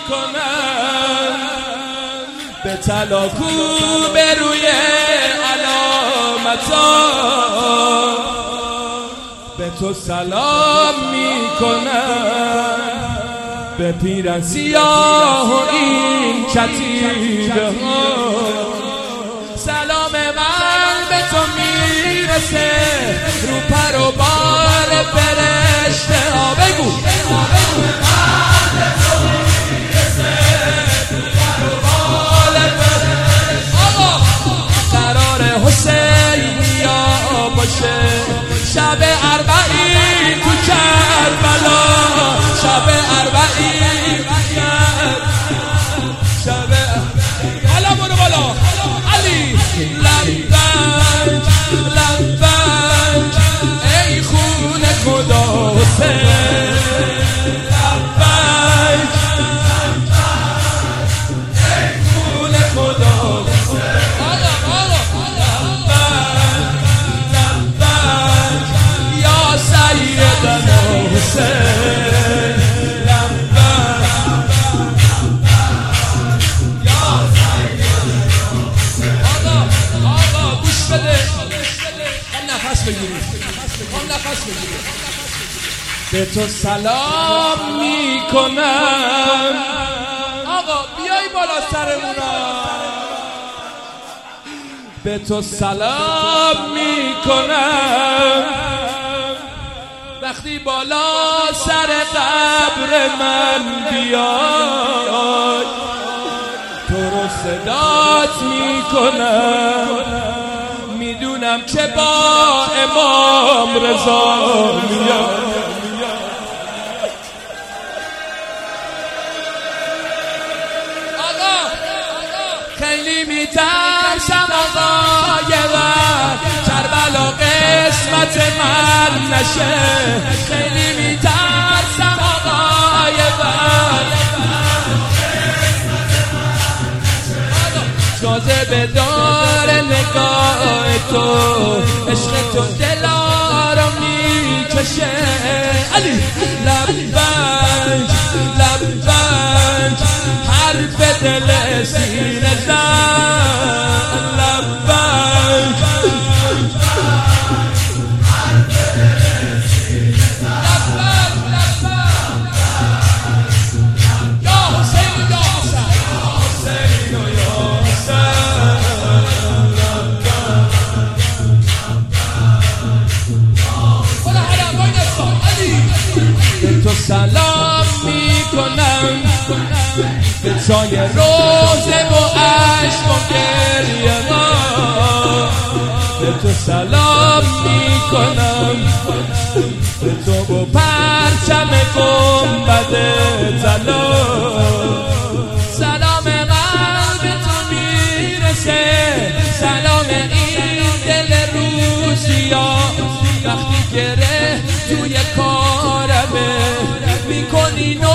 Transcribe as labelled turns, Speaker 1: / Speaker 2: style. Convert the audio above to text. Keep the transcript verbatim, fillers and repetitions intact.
Speaker 1: میکنم به تلاکو به روی علامتا به تو سلام میکنم به پیرن سیاه و این کتیبه ها سلام من به تو میرسه رو پر و بار فرشته ها بگو قرار حسینیا باشه شب اربعین تو کربلا شب اربعین شب حالا برو بالا علی لبک لبک ای خون خدا حسین لبک ای خون خدا به تو سلام میکنم آقا بیای بالا سرمونا به تو سلام میکنم وقتی بالا سر قبر من بیای تو رو صدات میکنم میدونم که با امام رضا میاد خیلی میترسم آقا یه وقت کربلا قسمت من نشه خیلی میترسم آقا یه وقت جاذبه داره نگاه تو عشق تو دلا رو میکشه علی لبک لبک حرف دل سینه زن لبک یا حسین یا حسین یا حسین تو سلام میکنم به چای روزه و عشق و گریه ها به تو سلام میکنم به تو و پرچم گنبد طلا سلام من به تو میرسه سلام این دل روسیا وقتی گره توی کارمه میکنی